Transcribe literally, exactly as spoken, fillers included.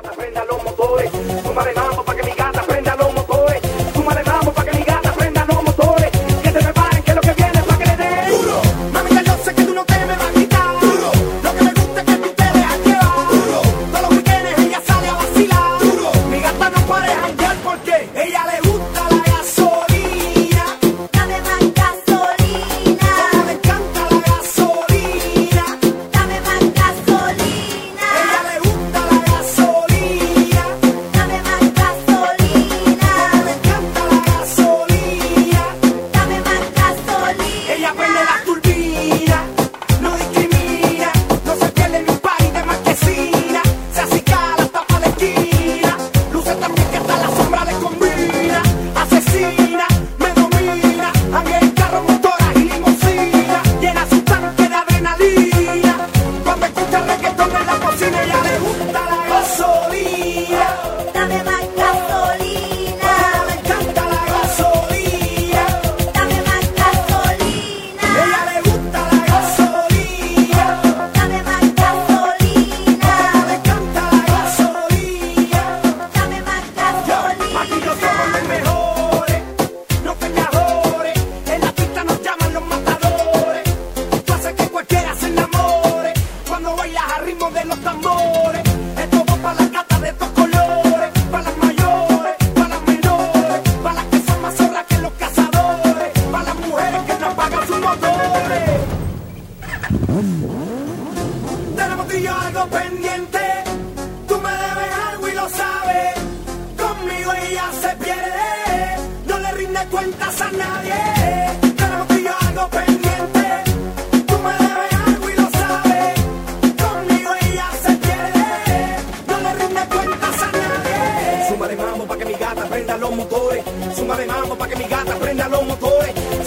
gata prenda los motores. Súmale mambo pa' que mi gata prenda los motores. Súmale mambo pa' que mi gata prenda los motores. Que se preparen que lo que viene es pa' que le den duro. Mami, ya yo sé que tú no te me vas a quitar duro. Lo que me gusta es que tú te dejas llevar duro. Todos los weekendes ella sale a vacilar duro. Mi gata no para de janguear porque ella le gusta la gasolina. Dame más gasolina. Como le encanta la gasolina. Dame más gasolina. Ella le gusta la gasolina. Dame más gasolina. Como le encanta la gasolina. Dame más gasolina. Ella prende la turbina, no discrimina, no se pierde en un país de marquesina. Se acicala hasta pa' la esquina, luce también que hasta la sombra le combina. Asesina, me domina, anda en carro, motoras y limosina. Llena su tanque de adrenalina, cuando escucha reggaetón en la cocina. Ella le gusta la gasolina, Dame más gasolina. como le encanta la gasolina. Dame más gasolina. Ella le gusta la gasolina. Dame más gasolina. Me encanta la gasolina. Dame más gasolina. Aquí no somos los mejores, no peñadores. En la pista nos llaman los matadores. Tú haces que cualquiera se enamore cuando bailas al ritmo de los tambores. Esto va para las gatas de estos colores, para las mayores, para las menores, para las que son más zorras que los cazadores, para las mujeres que no apagan sus motores. Tenemos tú y yo algo pendiente. Tú me debes algo y lo sabes. Conmigo ella se pierde. No le rinde cuentas a nadie. Tenemos tú y yo algo pendiente. Tú me debes algo y lo sabes. Conmigo ella se pierde. No le rinde cuentas a nadie. Súmale mambo pa' que mi gata prenda los motores. Súmale mambo pa' que mi gata prenda los motores.